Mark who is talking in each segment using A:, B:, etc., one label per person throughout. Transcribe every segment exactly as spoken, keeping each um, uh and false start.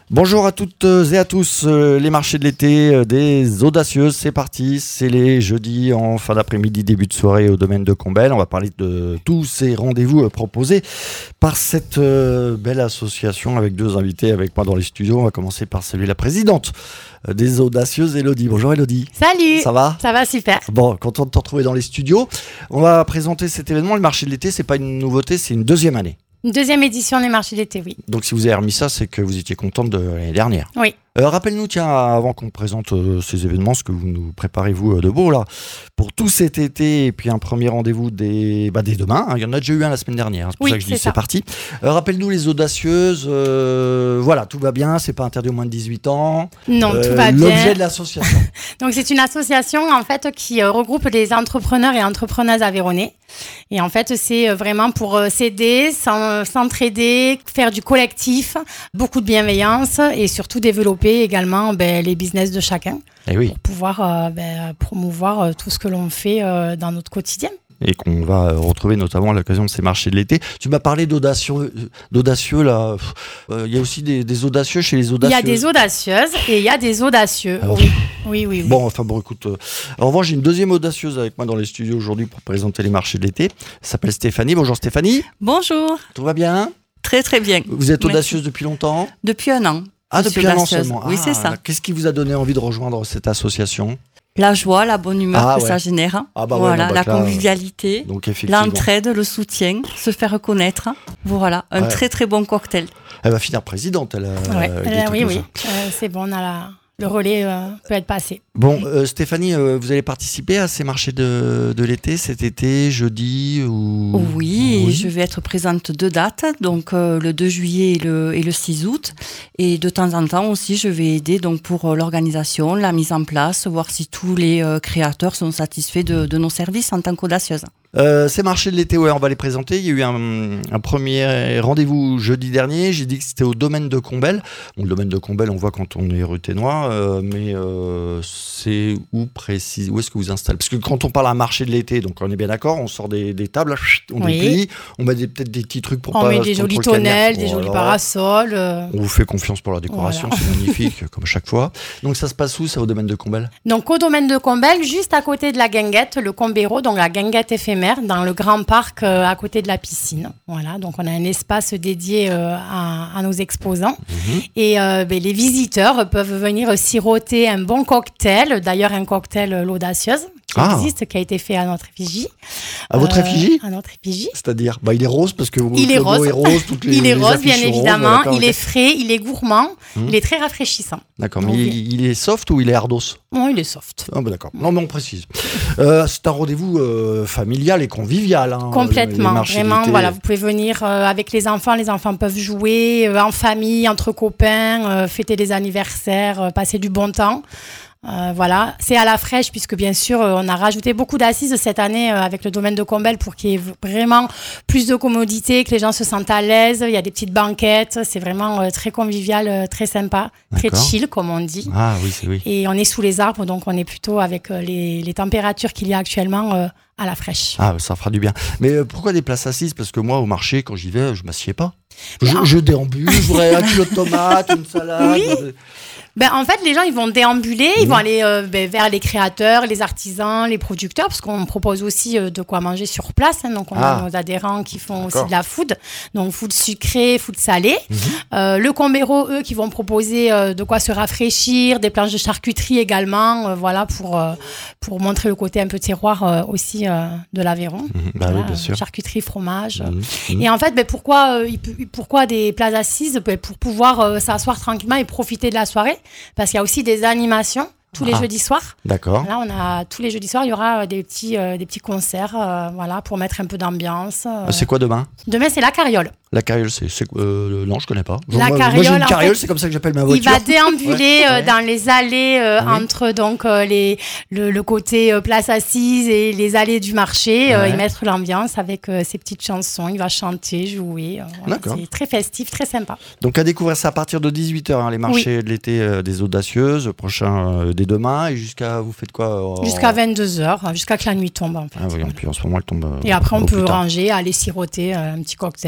A: Bonjour à toutes et à tous, euh, les marchés de l'été euh, des audacieuses, c'est parti, c'est les jeudis en fin d'après-midi, début de soirée au domaine de Combelle. On va parler de tous ces rendez-vous euh, proposés par cette euh, belle association avec deux invités avec moi dans les studios. On va commencer par saluer la présidente euh, des audacieuses, Elodie. Bonjour Elodie.
B: Salut.
A: Ça va ?
B: Ça va super.
A: Bon, content de te retrouver dans les studios. On va présenter cet événement, le marché de l'été, c'est pas une nouveauté, c'est une deuxième année.
B: Une deuxième édition des marchés d'été, oui.
A: Donc si vous avez remis ça, c'est que vous étiez contente de l'année dernière.
B: Oui.
A: Euh, rappelle-nous, tiens, avant qu'on présente euh, ces événements, ce que vous nous préparez, vous, euh, de beau, là, pour tout cet été, et puis un premier rendez-vous dès, bah, dès demain. Hein, il y en a déjà eu un la semaine dernière, hein, c'est pour
B: oui,
A: ça que je
B: c'est
A: dis
B: ça.
A: c'est parti. Euh, rappelle-nous les audacieuses, euh, voilà, tout va bien, c'est pas interdit aux moins de dix-huit ans.
B: Non,
A: Euh,
B: tout va bien.
A: L'objet de l'association.
B: Donc c'est une association en fait qui euh, regroupe les entrepreneurs et entrepreneuses aveyronnais. Et en fait, c'est vraiment pour euh, s'aider, s'en- s'entraider, faire du collectif, beaucoup de bienveillance et surtout développer également ben, les business de chacun
A: Et oui,
B: pour pouvoir euh, ben, promouvoir euh, tout ce que l'on fait euh, dans notre quotidien.
A: et qu'on va euh, retrouver notamment à l'occasion de ces marchés de l'été. Tu m'as parlé d'audacieux, d'audacieux là. Euh, Il y a aussi des, des audacieux chez les
B: Il y
A: audacieux.
B: a des audacieuses et il y a des audacieux.
A: Ah bon.
B: oui. Oui, oui, oui.
A: Bon, enfin bon, écoute. Euh, en revanche, j'ai une deuxième audacieuse avec moi dans les studios aujourd'hui pour présenter les marchés de l'été. Elle s'appelle Stéphanie. Bonjour Stéphanie.
C: Bonjour,
A: Tout va bien ?
C: très très bien.
A: Vous êtes
C: Merci.
A: audacieuse depuis longtemps ?
C: Depuis un an.
A: Ah,
C: je suis
A: depuis un an
C: audacieuse.
A: seulement.
C: Oui,
A: Ah,
C: c'est ça.
A: Qu'est-ce qui vous a donné envie de rejoindre cette association ?
C: La joie, la bonne humeur
A: Ah,
C: que
A: ouais.
C: ça génère.
A: Ah, bah ouais,
C: voilà,
A: non, bah,
C: la
A: là,
C: convivialité,
A: Donc effectivement,
C: l'entraide, le soutien, se faire reconnaître. Voilà, un
A: Ouais.
C: très très bon cocktail.
A: elle va finir présidente. Elle, euh,
B: Ouais,
A: il est
B: euh,
A: tout
B: oui,
A: comme
B: oui.
A: ça.
B: Euh, c'est bon, on a la... le relais euh, peut être passé.
A: Bon, euh, Stéphanie, euh, vous allez participer à ces marchés de, de l'été cet été, jeudi ou...
C: Oui, et je vais être présente deux dates, donc euh, le deux juillet et le, et le six août. Et de temps en temps aussi, je vais aider donc, pour euh, l'organisation, la mise en place, voir si tous les euh, créateurs sont satisfaits de, de nos services en tant qu'audacieuse.
A: Euh, ces marchés de l'été, ouais, on va les présenter. Il y a eu un, un premier rendez-vous jeudi dernier. J'ai dit que c'était au domaine de Combelle. Bon, le domaine de Combelle, on voit quand on est rue Ténois, euh, mais euh, c'est où précis Où est-ce que vous installez ? Parce que quand on parle à un marché de l'été, donc on est bien d'accord, on sort des, des tables, on
B: Oui.
A: déplie, on met des- peut-être des petits trucs pour
B: On
A: pas
B: met
A: se
B: des jolis
A: contre le cagnard.
B: tonnelles, des
A: Oh,
B: jolis
A: alors,
B: parasols. euh.
A: On vous fait confiance pour la décoration,
B: Voilà.
A: c'est magnifique, comme chaque fois. Donc ça se passe où, ça, au domaine de Combelle ?
B: Donc au domaine de Combelle, juste à côté de la guinguette, le Combéro, donc la guinguette éphémère, dans le grand parc euh, à côté de la piscine. Voilà, donc on a un espace dédié euh, à, à nos exposants.
A: Mhm.
B: Et euh, ben, les visiteurs peuvent venir siroter un bon cocktail, d'ailleurs un cocktail euh, l'audacieuse, qui
A: Ah.
B: existe, qui a été fait à notre effigie.
A: À votre
B: Euh,
A: effigie ?
B: À notre effigie.
A: C'est-à-dire, bah, il est rose parce que vous,
B: Il est
A: votre logo
B: rose.
A: est rose, toutes les,
B: Il est
A: les
B: rose,
A: affiches
B: bien
A: sont roses,
B: évidemment.
A: d'accord,
B: il
A: ok.
B: est frais, il est gourmand,
A: Mhm.
B: il est très rafraîchissant.
A: D'accord, mais
B: Donc,
A: il, il est soft ou il est hardos ?
B: Bon, il est soft.
A: Ah bah d'accord. Non mais on précise. Euh, c'est un rendez-vous euh, familial et convivial. Hein, les
B: Complètement,
A: marchés
B: vraiment.
A: d'été.
B: Voilà, vous pouvez venir euh, avec les enfants. Les enfants peuvent jouer euh, en famille, entre copains, euh, fêter des anniversaires, euh, passer du bon temps. Euh, voilà, c'est à la fraîche puisque bien sûr euh, on a rajouté beaucoup d'assises cette année euh, avec le domaine de Combelle pour qu'il y ait vraiment plus de commodité, que les gens se sentent à l'aise. Il y a des petites banquettes, c'est vraiment euh, très convivial, euh, très sympa, très
A: D'accord.
B: chill comme on dit.
A: Ah oui, c'est oui.
B: Et on est sous les arbres, donc on est plutôt avec euh, les, les températures qu'il y a actuellement euh, à la fraîche.
A: Ah, ça fera du bien. Mais euh, pourquoi des places assises ? Parce que moi, au marché, quand j'y vais, je m'assieds pas. Je,
B: Ah.
A: je déambule, je voudrais un kilo de tomates, une salade.
B: Oui.
A: euh,
B: Ben, en fait, les gens, ils vont déambuler, ils
A: Mhm.
B: vont aller euh, ben, vers les créateurs, les artisans, les producteurs, parce qu'on propose aussi euh, de quoi manger sur place. Hein, donc, on
A: Ah.
B: a nos adhérents qui font
A: D'accord.
B: aussi de la food, donc food sucré, food salé.
A: Mhm.
B: Euh, le Combéro, eux, qui vont proposer euh, de quoi se rafraîchir, des planches de charcuterie également, euh, voilà, pour, euh, pour montrer le côté un peu terroir euh, aussi euh, de l'Aveyron.
A: Mhm. Bah
B: Voilà,
A: oui, bien sûr.
B: Charcuterie, fromage.
A: Mhm. Mhm.
B: Et en fait, ben, pourquoi, euh, il peut- pourquoi des places assises Ben, Pour pouvoir euh, s'asseoir tranquillement et profiter de la soirée. Parce qu'il y a aussi des animations tous les
A: Ah.
B: jeudis soirs.
A: D'accord.
B: Là, on a tous les jeudis soirs, il y aura euh, des petits, euh, des petits concerts, euh, voilà, pour mettre un peu d'ambiance. euh.
A: Ah, C'est quoi demain ?
B: Demain, c'est la carriole.
A: La carriole, c'est. c'est euh, non, je connais pas.
B: La
A: moi, moi, j'ai
B: carriole,
A: une
B: en
A: carriole,
B: fait,
A: c'est comme ça que j'appelle ma
B: Il
A: voiture.
B: va déambuler
A: Ouais,
B: euh,
A: ouais.
B: dans les allées euh,
A: Oui.
B: entre donc euh, les le, le côté euh, place assise et les allées du marché euh,
A: Ouais.
B: et mettre l'ambiance avec euh, ses petites chansons. Il va chanter, jouer. euh, voilà.
A: D'accord.
B: C'est très festif, très sympa.
A: Donc à découvrir ça à partir de dix-huit heures, hein, les marchés de l'été euh, des audacieuses, prochain euh, dès demain, et jusqu'à, vous faites quoi euh,
B: Jusqu'à vingt-deux heures, jusqu'à que la nuit tombe en fait.
A: Ah oui, et puis en ce moment elle tombe. euh,
B: Et après, on
A: au
B: peut
A: plus tard.
B: ranger, aller siroter euh, un petit cocktail ou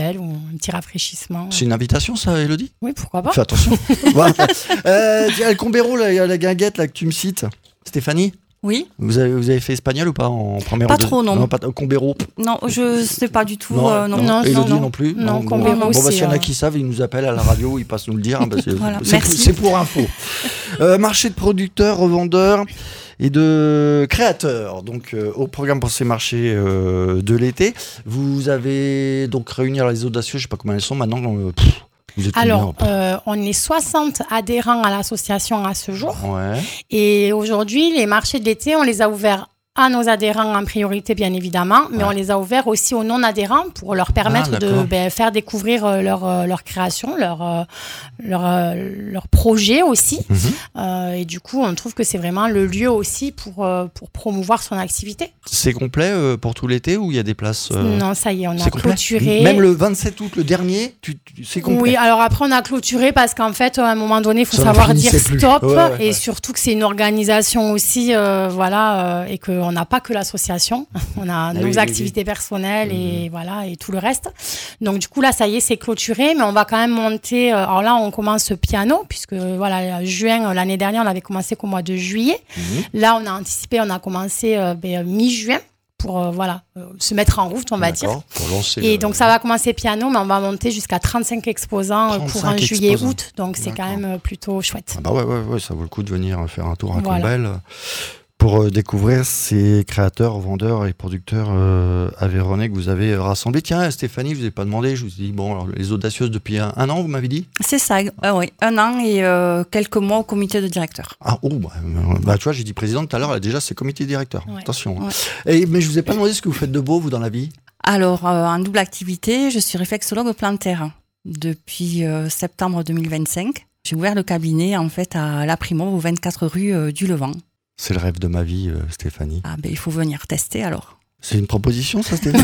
B: un petit rafraîchissement.
A: C'est une invitation, ça, Élodie ?
B: Oui, pourquoi pas.
A: Fais attention. Voilà. euh, le Combero, là, il y a la guinguette là, que tu me cites. Stéphanie ?
C: Oui.
A: Vous avez, vous avez fait espagnol ou pas en première
C: Pas
A: ou deux...
C: trop, non.
A: Non, pas Combero.
C: Non, je sais pas du tout.
A: Non,
C: euh, non.
B: non,
A: Élodie
B: non,
A: non plus.
B: non,
A: bon,
B: Combero,
A: bon, bah,
B: c'est,
A: s'il y en a
B: euh,
A: qui savent, ils nous appellent à la radio, ils passent nous le dire. Hein, bah, c'est,
C: Voilà,
A: c'est,
C: merci.
A: pour, c'est pour info. Euh, marché de producteurs, revendeurs et de créateurs. Donc, euh, au programme pour ces marchés euh, de l'été, vous avez donc réuni les audacieux. Je sais pas combien elles sont maintenant. Euh, pff, vous êtes
B: Alors,
A: combien ?
B: euh, on est soixante adhérents à l'association à ce jour.
A: Ouais.
B: Et aujourd'hui, les marchés de l'été, on les a ouverts à nos adhérents en priorité, bien évidemment, mais
A: Ouais.
B: on les a ouverts aussi aux non-adhérents pour leur permettre
A: Ah,
B: de
A: d'accord.
B: ben, faire découvrir euh, leur, euh, leur création, leur, euh, leur, euh, leur projet aussi.
A: Mhm.
B: Euh, et du coup, on trouve que c'est vraiment le lieu aussi pour, euh, pour promouvoir son activité.
A: C'est complet euh, pour tout l'été ou il y a des places euh,
B: Non, ça y est, on a
A: c'est complet
B: clôturé.
A: Même le vingt-sept août, le dernier, tu, tu- c'est complet.
B: Oui, alors après, on a clôturé parce qu'en fait, à un moment donné, il faut
A: Ça n'en
B: savoir dire
A: finissait plus.
B: stop.
A: Ouais, ouais,
B: et
A: ouais.
B: surtout que c'est une organisation aussi, euh, voilà, euh, et qu'on n'a pas que l'association. On a
A: Ah
B: nos
A: oui, oui,
B: activités personnelles
A: Mhm.
B: et voilà, et tout le reste. Donc, du coup, là, ça y est, c'est clôturé, mais on va quand même monter. euh, Alors là, on commence piano, puisque voilà, juin, euh, l'année dernière, on avait commencé qu'au mois de juillet.
A: Mhm.
B: Là, on a anticipé, on a commencé euh, ben, mi-juin pour euh, voilà, euh, se mettre en route, on va dire.
A: D'accord, pour lancer
B: Et
A: le-
B: donc, ça va commencer piano, mais on va monter jusqu'à trente-cinq exposants euh,
A: trente-cinq
B: courant juillet,
A: exposants.
B: août. Donc, c'est quand
A: D'accord.
B: même euh, plutôt chouette.
A: Ah bah ouais, ouais, ouais, ça vaut le coup de venir faire un tour à
B: Voilà.
A: Combel euh, pour euh, découvrir ces créateurs, vendeurs et producteurs euh, aveyronnais que vous avez rassemblés. Tiens, Stéphanie, je vous ai pas demandé, je vous ai dit, bon, alors, les audacieuses depuis un, un an, vous m'avez dit ?
C: C'est ça, euh, oui, un an et euh, quelques mois au comité de directeur.
A: Ah, oh, bah, euh, bah, tu vois, j'ai dit présidente tout à l'heure, elle a déjà ses comités directeurs.
B: Ouais.
A: Attention. hein.
C: Ouais.
A: Et, mais je vous ai pas demandé ce que vous faites de beau, vous, dans la vie.
C: Alors, euh, en double activité, je suis réflexologue plantaire depuis euh, septembre deux mille vingt-cinq. J'ai ouvert le cabinet en fait à La Primauve, au vingt-quatre rue euh, du Levant.
A: C'est le rêve de ma vie, euh, Stéphanie.
C: Ah ben il faut venir tester alors.
A: C'est une proposition, ça, Stéphanie ?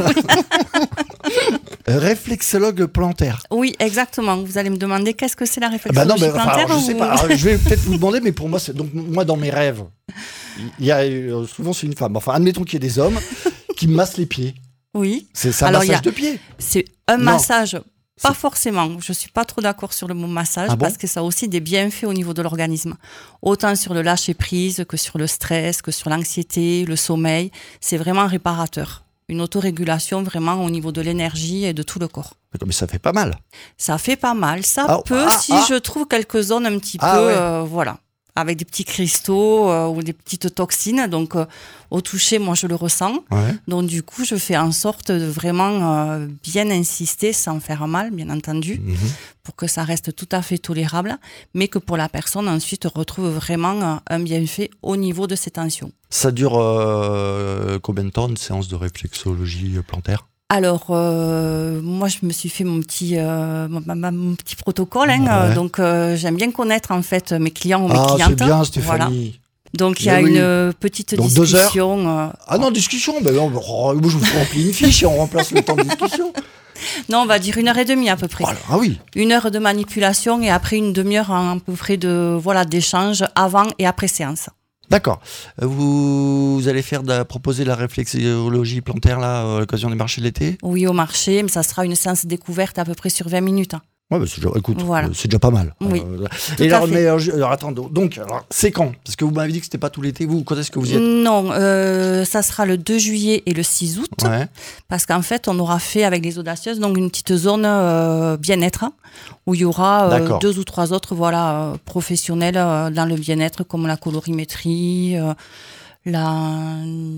A: Réflexologue plantaire.
C: Oui, exactement. Vous allez me demander qu'est-ce que c'est la
A: Ah bah
C: réflexologie
A: non, mais, enfin,
C: plantaire
A: alors, je sais
C: ou-
A: pas. Alors, je vais peut-être vous demander, mais pour moi, c'est donc moi dans mes rêves, il y a euh, souvent c'est une femme. Enfin, admettons qu'il y ait des hommes qui me massent les pieds.
C: Oui,
A: C'est c'est un
C: Alors, il y
A: massage
C: a-
A: de pieds.
C: c'est un
A: Non.
C: massage. Pas
A: C'est-
C: forcément. Je suis pas trop d'accord sur le mot massage
A: Ah bon
C: parce que ça a aussi des bienfaits au niveau de l'organisme. Autant sur le lâcher prise que sur le stress, que sur l'anxiété, le sommeil. C'est vraiment réparateur. Une autorégulation vraiment au niveau de l'énergie et de tout le corps.
A: Mais ça fait pas mal.
C: Ça fait pas mal. Ça
A: Ah,
C: peut,
A: ah,
C: si
A: ah.
C: je trouve quelques zones un petit
A: Ah,
C: peu,
A: ouais.
C: euh, voilà, avec des petits cristaux euh, ou des petites toxines. Donc, euh, au toucher, moi, je le ressens.
A: Ouais.
C: Donc, du coup, je fais en sorte de vraiment euh, bien insister, sans faire mal, bien entendu,
A: Mhm.
C: pour que ça reste tout à fait tolérable, mais que pour la personne, ensuite, retrouve vraiment euh, un bienfait au niveau de ses tensions.
A: Ça dure euh, combien de temps une séance de réflexologie plantaire ?
C: Alors, euh, moi, je me suis fait mon petit, euh, ma- ma- mon petit protocole. Hein,
A: Ouais.
C: euh, donc, euh, j'aime bien connaître, en fait, mes clients ou mes
A: Ah, c'est
C: clientes.
A: bien,
C: Voilà.
A: Stéphanie.
C: Donc, il y a
A: Mais oui.
C: une euh, petite
A: Donc, deux heures
C: discussion. euh,
A: Ah non, discussion. Ben, on, oh, moi, je vous remplis une fiche et on remplace le temps de discussion.
C: non, on va dire une heure et demie à peu près.
A: Voilà. Ah oui.
C: Une heure de manipulation et après une demi-heure à peu près de voilà d'échange avant et après séance.
A: D'accord. Euh, Vous, vous allez faire de, proposer la réflexologie plantaire là, à l'occasion des marchés de l'été ?
C: Oui, au marché, mais ça sera une séance découverte à peu près sur vingt minutes.
A: Ouais, bah, c'est déjà, écoute,
C: Voilà.
A: euh, c'est déjà pas mal.
C: Oui,
A: Euh,
C: tout
A: et
C: à
A: alors,
C: fait.
A: mais, alors, je- alors, attends, donc, alors, c'est quand ? Parce que vous m'avez dit que c'était pas tout l'été. Vous, quand est-ce que vous y êtes ?
C: Non, euh, ça sera le deux juillet et le six août,
A: Ouais.
C: parce qu'en fait, on aura fait avec les audacieuses donc une petite zone euh, bien-être où il y aura euh,
A: D'accord.
C: deux ou trois autres voilà euh, professionnels euh, dans le bien-être comme la colorimétrie. euh, la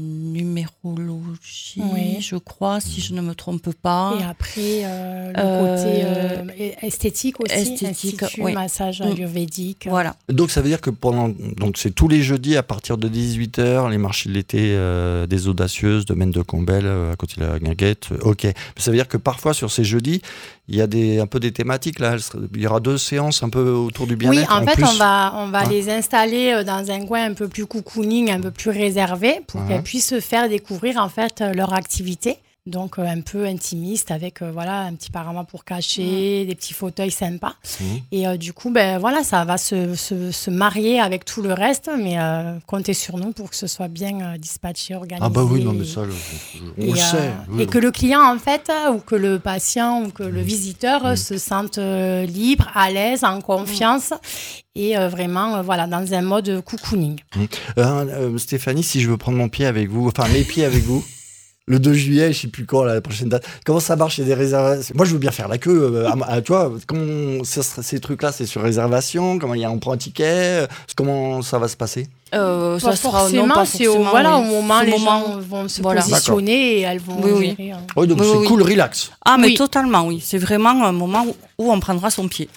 C: numérologie,
B: Oui.
C: je crois, si je ne me trompe pas.
B: Et après, euh, le
C: Euh,
B: côté euh, esthétique aussi.
C: esthétique,
B: institut,
C: oui.
B: massage
C: Mm.
B: ayurvédique.
C: Voilà.
A: Donc, ça veut dire que pendant. Donc, c'est tous les jeudis à partir de dix-huit heures, les marchés de l'été euh, des audacieuses, domaine de Combel, euh, à côté de la Guinguette. euh, Ok. Mais ça veut dire que parfois, sur ces jeudis, il y a des, un peu des thématiques là. Il y aura deux séances un peu autour du
B: Oui,
A: bien-être.
B: en, fait,
A: plus.
B: on va, on va
A: Ouais.
B: les installer euh, dans un coin un peu plus cocooning, un peu plus réservé, pour
A: Ouais.
B: qu'elles puissent se faire découvrir en fait euh, leur activité. Donc, euh, un peu intimiste avec euh, voilà, un petit parament pour cacher, mmh. des petits fauteuils sympas. Mmh. Et euh, du coup, ben, voilà, ça va se, se, se marier avec tout le reste, mais euh, comptez sur nous pour que ce soit bien euh, dispatché, organisé.
A: Ah bah oui, non mais ça, je, je, on
B: et,
A: le sait.
B: Euh,
A: oui.
B: Et que le client, en fait, ou que le patient, ou que mmh. le visiteur mmh. se sente euh, libre, à l'aise, en confiance, mmh. et euh, vraiment, euh, voilà, dans un mode cocooning.
A: Mmh. Euh, euh, Stéphanie, si je veux prendre mon pied avec vous, enfin mes pieds avec vous, le deux juillet, je sais plus quand, la prochaine date. Comment ça marche? Il y a des réservations. Moi, je veux bien faire la queue. Euh, à, à, tu vois, comment ça, ces trucs-là, c'est sur réservation? Comment il y a, on prend un ticket? Comment ça va se passer?
B: Euh, ça pas sera forcément, non, pas forcément, c'est au, voilà, oui. au moment où les moment, gens vont se voilà. positionner et elles vont
C: oui,
B: gérer.
C: Oui,
A: oui donc oui, c'est oui. cool, relax.
C: Ah, mais
B: oui.
C: totalement, oui. C'est vraiment un moment où, où on prendra son pied.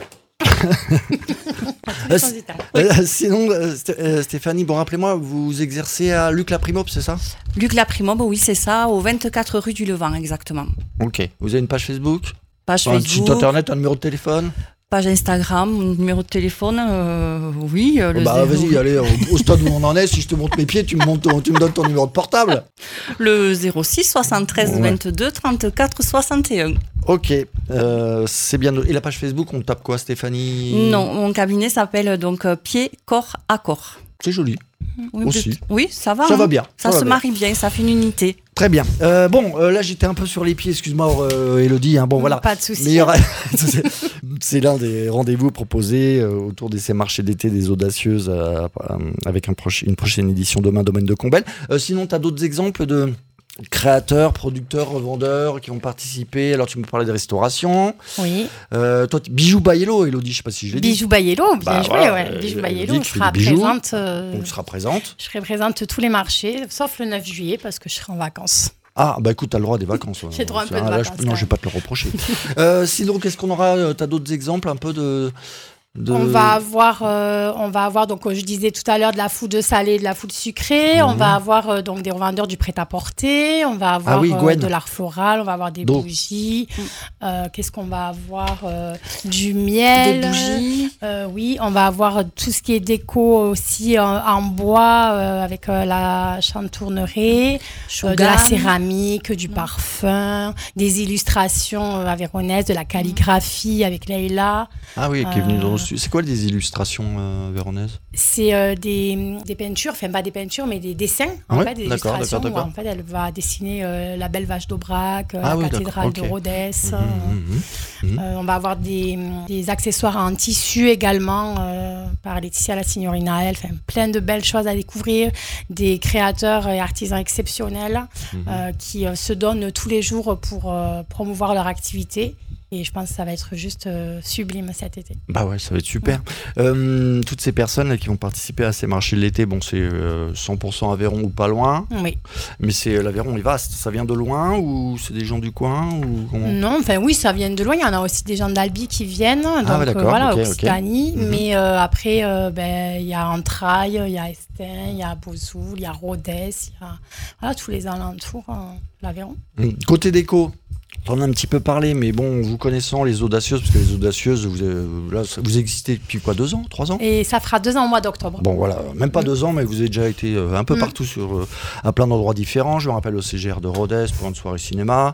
A: euh, euh, sinon, euh, Stéphanie, bon, rappelez-moi, vous exercez à Luc Laprimobe, c'est ça?
C: Luc Laprimobe, oui, c'est ça, au vingt-quatre rue du Levant, exactement.
A: Ok. Vous avez une page Facebook?
C: Page
A: enfin,
C: Facebook.
A: Un site internet, un numéro de téléphone?
C: Page Instagram, numéro de téléphone, euh, oui. Euh, le
A: bah zéro... vas-y, allez, au, au stade où on en est, si je te montre mes pieds, tu me, montes ton, tu me donnes ton numéro de portable.
C: Le zéro six soixante-treize ouais. vingt-deux trente-quatre soixante et un.
A: Ok, euh, c'est bien. Et la page Facebook, on tape quoi, Stéphanie?
C: Non, mon cabinet s'appelle donc euh, Pied, Corps, Accord.
A: C'est joli.
C: Oui,
A: aussi.
C: Oui, ça va.
A: Ça
C: hein.
A: va bien.
C: Ça, ça se bien. marie bien, ça fait une unité.
A: Très bien. Euh, bon, euh, là j'étais un peu sur les pieds, excuse-moi euh, Élodie. Hein, bon, voilà.
B: Pas de souci.
A: Mais il y aura... c'est, c'est l'un des rendez-vous proposés euh, autour de ces marchés d'été des audacieuses euh, euh, avec un proche... une prochaine édition demain, domaine de Combelle. Euh, sinon, tu as d'autres exemples de créateurs, producteurs, revendeurs qui vont participer? Alors tu me parlais de restauration.
B: Oui.
A: Euh, toi, Bijoux Bayello, Élodie, je sais pas si je l'ai dit.
B: Bijoux Bayello, bien
A: bah,
B: joué.
A: Voilà,
B: ouais.
A: euh,
B: Bijoux Bayello sera présente. Euh,
A: Donc sera présente.
B: Je serai présente tous les marchés, sauf le neuf juillet parce que je serai en vacances.
A: Ah, bah écoute, t'as le droit à des vacances.
B: J'ai droit un peu de
A: là,
B: vacances.
A: Je, non, je vais pas te le reprocher. euh, sinon, qu'est-ce qu'on aura? T'as d'autres exemples un peu de... De...
B: On va avoir, euh, on va avoir donc je disais tout à l'heure de la food salée, de la food sucrée. Mmh. On va avoir euh, donc des revendeurs du prêt-à-porter. On va avoir ah oui, euh, de l'art floral. On va avoir des Donc. bougies. Mmh. Euh, qu'est-ce qu'on va avoir euh, Du miel.
C: Des bougies.
B: Euh, oui, on va avoir tout ce qui est déco aussi en, en bois euh, avec euh, la chantournerie, euh, de la céramique, du mmh. parfum, des illustrations euh, avéronaises, de la calligraphie avec Leïla.
A: Ah oui, qui est venue dans C'est quoi des illustrations euh, véronaises? C'est
B: euh, des, des peintures, enfin pas des peintures, mais des dessins, en
A: ouais,
B: fait, des
A: d'accord,
B: illustrations.
A: D'accord, d'accord.
B: Où, en fait, elle va dessiner euh, la belle vache d'Aubrac, euh,
A: ah,
B: la
A: oui,
B: cathédrale
A: okay.
B: de Rhodes.
A: Mmh, mmh, mmh.
B: Euh, on va avoir des, des accessoires en tissu également euh, par Laetitia La Signorina elle, enfin plein de belles choses à découvrir, des créateurs et artisans exceptionnels mmh. euh, qui euh, se donnent tous les jours pour euh, promouvoir leur activité. Et je pense que ça va être juste euh, sublime cet été.
A: Bah ouais, ça va être super. Ouais. Euh, toutes ces personnes là, qui vont participer à ces marchés de l'été, bon, c'est euh, cent pour cent Aveyron ou pas loin.
B: Oui.
A: Mais c'est l'Aveyron est vaste. Ça vient de loin ou c'est des gens du coin ou comment...
B: Non, enfin oui, ça vient de loin. Il y en a aussi des gens d'Albi qui viennent. Donc
A: ah, ouais, d'accord.
B: Euh, voilà,
A: okay,
B: Occitanie.
A: Okay.
B: Mais euh, après, euh, ben, y a Entrailles, il y a Estin, il y a Bozoul, il y a Rhodes, il y a voilà, tous les alentours euh, de l'Aveyron.
A: Côté déco, on en a un petit peu parlé, mais bon, vous connaissant les audacieuses, parce que les audacieuses, vous, euh, là, vous existez depuis quoi, deux ans, trois ans?
B: Et ça fera deux ans au mois d'octobre.
A: Bon, voilà, même pas mmh. deux ans, mais vous avez déjà été euh, un peu mmh. partout, sur, euh, à plein d'endroits différents. Je me rappelle au C G R de Rhodes pour une soirée cinéma.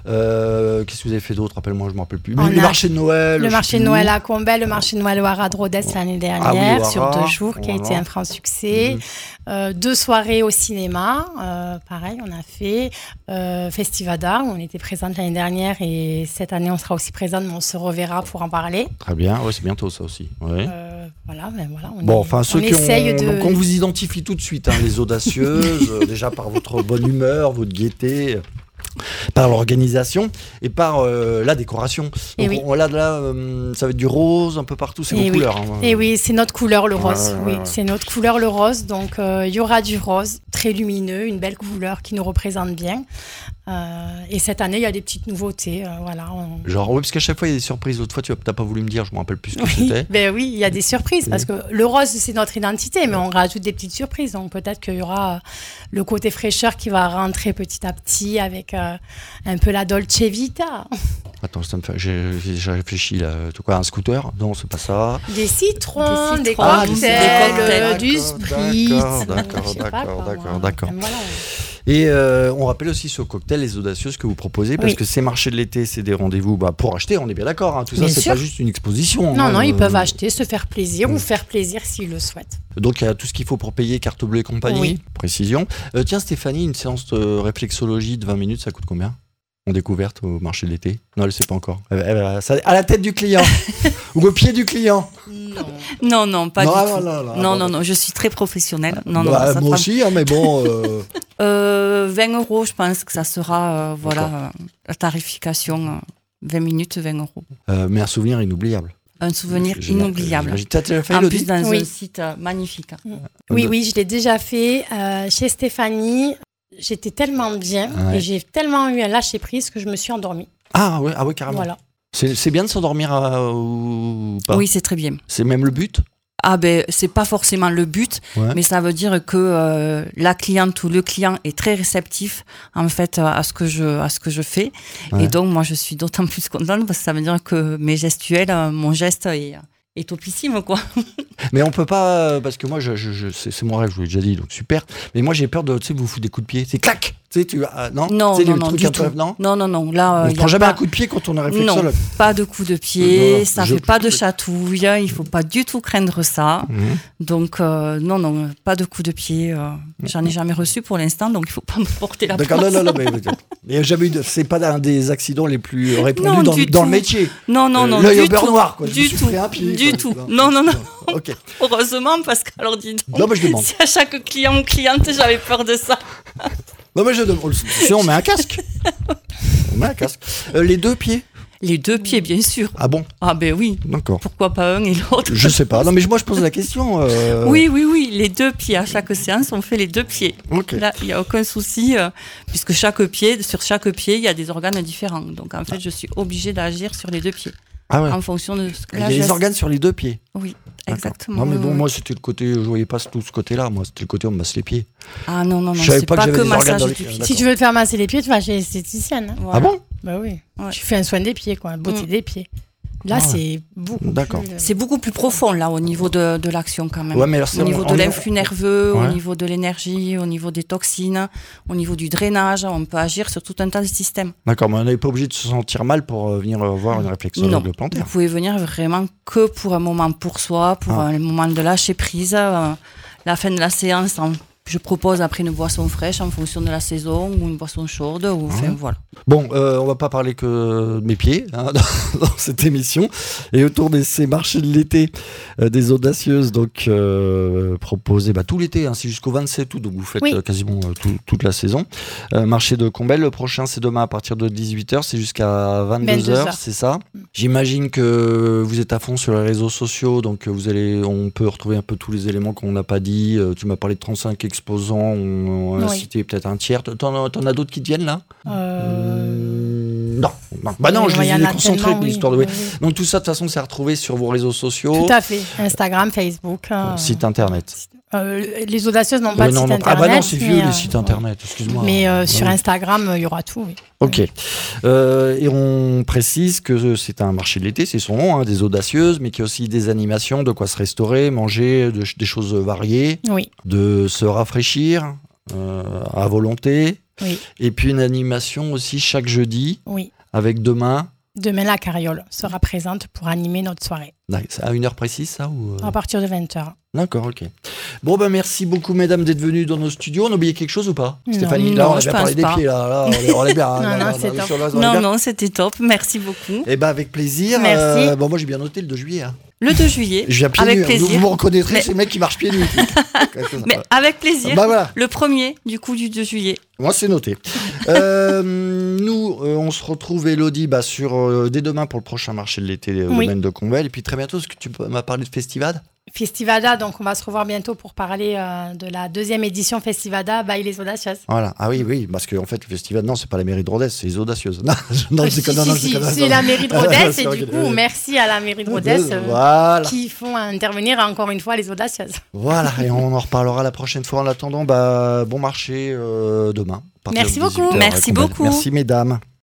A: Euh, qu'est-ce que vous avez fait d'autre? Rappelle-moi, je ne me rappelle plus. Le marché de Noël.
B: Le marché de Noël à Combelle, le marché de Noël au Haras de Rhodes oh. l'année dernière, ah oui, sur deux jours, qui voilà. a été un franc succès. Mmh. Euh, deux soirées au cinéma, euh, pareil, on a fait euh, Festivada, où on était présente l'année dernière et cette année on sera aussi présente, mais on se reverra pour en parler.
A: Très bien, ouais, c'est bientôt ça aussi. Ouais.
B: Euh, voilà, ben voilà, on,
A: bon,
B: est,
A: enfin, ceux
B: on
A: qui
B: essaye
A: ont,
B: de...
A: Donc on vous identifie tout de suite, hein, les audacieuses, euh, déjà par votre bonne humeur, votre gaieté. Par l'organisation et par euh, la décoration. Donc
B: oui.
A: on, là, là euh, ça va être du rose un peu partout, c'est vos
B: oui.
A: couleurs. Hein.
B: Et oui, c'est notre couleur le rose.
A: Ouais,
B: oui,
A: ouais, ouais.
B: c'est notre couleur le rose. Donc il euh, y aura du rose très lumineux, une belle couleur qui nous représente bien. Euh, et cette année, il y a des petites nouveautés. Euh, voilà. On...
A: Genre oui, parce qu'à chaque fois il y a des surprises. L'autre fois tu n'as pas voulu me dire, je me rappelle plus ce que
B: oui,
A: c'était.
B: Ben oui, il y a des surprises parce que le rose c'est notre identité, mais on rajoute des petites surprises. Donc peut-être qu'il y aura le côté fraîcheur qui va rentrer petit à petit avec euh, un peu la Dolce Vita.
A: Attends, ça me fait... j'ai, j'ai réfléchi là. Tu quoi, un scooter? Non, c'est pas ça.
B: Des citrons, des,
C: citrons,
B: des cocktails,
C: ah, des cocktails,
B: du spritz.
A: D'accord, d'accord, d'accord, d'accord, d'accord.
B: Voilà.
A: Et euh, on rappelle aussi ce cocktail, les audacieuses que vous proposez, parce
B: oui.
A: que ces marchés de l'été, c'est des rendez-vous bah, pour acheter, on est bien d'accord. Hein, tout
B: bien
A: ça, c'est
B: sûr.
A: pas juste une exposition.
B: Non,
A: hein,
B: non,
A: euh...
B: ils peuvent acheter, se faire plaisir
A: mmh.
B: ou faire plaisir s'ils le souhaitent.
A: Donc il y a tout ce qu'il faut pour payer, carte bleue et compagnie,
B: oui.
A: précision. Euh, tiens Stéphanie, une séance de réflexologie de vingt minutes, ça coûte combien ? En découverte au marché de l'été ? Non, elle ne sait pas encore. Elle, elle, elle, ça, à la tête du client ou au pied du client ?
C: Non, non, non pas
A: non,
C: du
A: ah,
C: tout.
A: Là, là,
C: non,
A: là,
C: non, non, je suis très professionnelle. Non,
A: bah,
C: non, ça
A: moi
C: fera...
A: aussi, hein, mais bon. Euh...
C: Euh, vingt euros, je pense que ça sera euh, voilà, euh, la tarification. Euh, vingt minutes, vingt euros.
A: Euh, mais un souvenir inoubliable.
C: Un souvenir inoubliable.
A: Tu as fait
C: en
A: le
C: plus, dans
B: oui.
C: un site euh, magnifique.
B: Mmh. Oui, oui, je l'ai déjà fait euh, chez Stéphanie. J'étais tellement bien ouais. et j'ai tellement eu un lâcher-prise que je me suis endormie.
A: Ah ouais, ah ouais carrément.
B: Voilà.
A: C'est, c'est bien de s'endormir euh, ou pas ?
C: Oui, c'est très bien.
A: C'est même le but ?
C: Ah ben, c'est pas forcément le but, ouais. mais ça veut dire que euh, la cliente ou le client est très réceptif en fait à ce que je à ce que je fais, ouais. et donc moi je suis d'autant plus contente parce que ça veut dire que mes gestuels, mon geste est est topissime quoi.
A: Mais on peut pas parce que moi je, je, je c'est, c'est mon rêve, je vous l'ai déjà dit, donc super. Mais moi j'ai peur de tu sais vous foutre des coups de pied, c'est clac. Tu sais, tu euh, non
C: non
A: tu sais,
C: non, non, du
A: peu,
C: tout.
A: non
C: non non non là
A: on
C: ne
A: prend jamais
C: pas...
A: un coup de pied quand on est réflexologue.
C: Non, pas de coup de pied, non, ça
A: je...
C: fait pas de chatouille, il faut pas du tout craindre ça. Mmh. Donc euh, non non, pas de coup de pied, euh, j'en ai jamais reçu pour l'instant, donc il faut pas me porter la
A: D'accord,
C: poisse.
A: non non non, mais il y a jamais eu de... c'est pas un des accidents les plus répandus non, dans, dans le métier.
C: Non non non,
A: euh, l'œil
C: du
A: au beurre
C: tout,
A: noir quoi,
C: du
A: je me
C: tout,
A: suis un pied,
C: du
A: quoi.
C: tout. Non non non.
A: OK.
C: Heureusement parce que alors dis donc.
A: Non mais je demande.
C: Si à chaque client ou cliente, j'avais peur de ça.
A: Non mais je demande. Sinon on met un casque. On met un casque. Euh, les deux pieds.
C: Les deux pieds, bien sûr.
A: Ah bon ?
C: Ah ben oui.
A: D'accord.
C: Pourquoi pas un et l'autre ?
A: Je sais pas. Non mais moi je pose la question. Euh...
C: Oui, oui, oui. Les deux pieds. À chaque séance, on fait les deux pieds.
A: Okay.
C: Là, il n'y a aucun souci, euh, puisque chaque pied, sur chaque pied, il y a des organes différents. Donc en fait, je suis obligée d'agir sur les deux pieds.
A: Ah ouais.
C: En fonction de ce que
A: il y a des organes sur les deux pieds.
C: Oui,
A: D'accord.
C: exactement.
A: Non mais bon,
C: oui.
A: moi c'était le côté, je voyais pas tout ce côté-là. Moi c'était le côté on me masse les pieds.
C: Ah non non non,
A: je
C: c'est pas,
A: pas que,
C: que massage
A: les...
C: du pied.
B: Si tu veux te faire masser les pieds, tu vas chez l'esthéticienne.
A: Voilà. Ah bon ?
B: Bah oui.
C: Ouais.
B: Tu fais un soin des pieds, quoi, beauté mmh. des pieds. Là, ah ouais. c'est beaucoup
A: D'accord.
B: plus...
C: C'est beaucoup plus profond, là, au niveau de, de l'action, quand même.
A: Ouais, mais alors,
C: au niveau de l'influx nerveux,
A: ouais.
C: au niveau de l'énergie, au niveau des toxines, au niveau du drainage. On peut agir sur tout un tas de systèmes.
A: D'accord, mais on n'est pas obligé de se sentir mal pour venir voir une réflexologue plantaire.
C: Vous pouvez venir vraiment que pour un moment pour soi, pour ah. un moment de lâcher prise. Euh, la fin de la séance, en je propose après une boisson fraîche en fonction de la saison ou une boisson chaude. Ou, enfin, mmh. voilà.
A: Bon, euh, on va pas parler que de mes pieds hein, dans, dans cette émission. Et autour de ces marchés de l'été, euh, des audacieuses donc euh, proposées bah, tout l'été, hein, c'est jusqu'au vingt-sept août, donc vous faites oui. euh, quasiment euh, tout, toute la saison. Euh, marché de Combelle, le prochain c'est demain à partir de dix-huit heures, c'est jusqu'à vingt-deux heures, c'est ça. J'imagine que vous êtes à fond sur les réseaux sociaux, donc vous allez, on peut retrouver un peu tous les éléments qu'on n'a pas dit. Euh, tu m'as parlé de trente-cinq exposants, on, on a oui. cité peut-être un tiers. T'en, t'en as d'autres qui te viennent là euh... Non, non. Bah non, oui, je les ai concentrés de l'histoire de. Oui. Oui. Donc tout ça de toute façon, c'est à retrouver sur vos réseaux sociaux.
B: Tout à fait. Instagram, Facebook, euh...
A: site internet.
B: Euh, les audacieuses n'ont pas
A: oui,
B: de
A: non,
B: site
A: non.
B: internet.
A: Ah bah non, c'est vieux
B: mais,
A: les sites internet. Excuse-moi.
B: Mais euh, sur oui. Instagram, il y aura tout. Oui.
A: Ok. Euh, et on précise que c'est un marché de l'été, c'est son nom, hein, des audacieuses, mais qu'il y a aussi des animations, de quoi se restaurer, manger, de, des choses variées,
B: oui.
A: de se rafraîchir euh, à volonté.
B: Oui.
A: Et puis une animation aussi chaque jeudi.
B: Oui.
A: Avec demain.
B: Demain, la carriole sera présente pour animer notre soirée.
A: C'est à une heure précise, ça ou euh...
B: À partir de vingt heures.
A: D'accord, ok. Bon, ben merci beaucoup, mesdames, d'être venues dans nos studios. On a oublié quelque chose ou pas,
C: non,
A: Stéphanie? Là,
C: non,
A: on a bien parlé des pieds. Là, là, on est bien.
C: non,
A: là,
C: non,
A: là,
C: c'est
A: là,
C: top.
A: Là,
C: non, non, c'était top. Merci beaucoup.
A: Eh ben, avec plaisir.
B: Merci.
A: Euh, bon, moi, j'ai bien noté le deux juillet. Hein.
C: Le deux juillet.
A: Je viens pieds
C: avec
A: nus.
C: plaisir.
A: Vous, vous me reconnaîtrez,
C: mais...
A: ces mecs qui marchent pieds nus.
C: Mais avec plaisir.
A: Bah, voilà.
C: Le premier, du coup, du deux juillet.
A: Moi, c'est noté. euh, nous, euh, on se retrouve, Élodie, bah, sur, euh, dès demain pour le prochain marché de l'été au oui. domaine de Combelle. Et puis très bientôt, est-ce que tu m'as parlé de Festivade?
B: Festivada, donc on va se revoir bientôt pour parler euh, de la deuxième édition Festivada by les Audacieuses.
A: Voilà, ah oui, oui, parce qu'en fait, le Festivada, non, c'est pas la mairie de Rodez, c'est les Audacieuses. Non,
B: non, si, si, non, si, c'est la mairie de Rodez, et du coup, euh... merci à la mairie de Rodez euh, voilà. qui font intervenir encore une fois les Audacieuses.
A: Voilà, et on en reparlera la prochaine fois. En attendant, bah, bon marché euh, demain.
B: Merci beaucoup.
C: Merci beaucoup.
A: Merci, mesdames.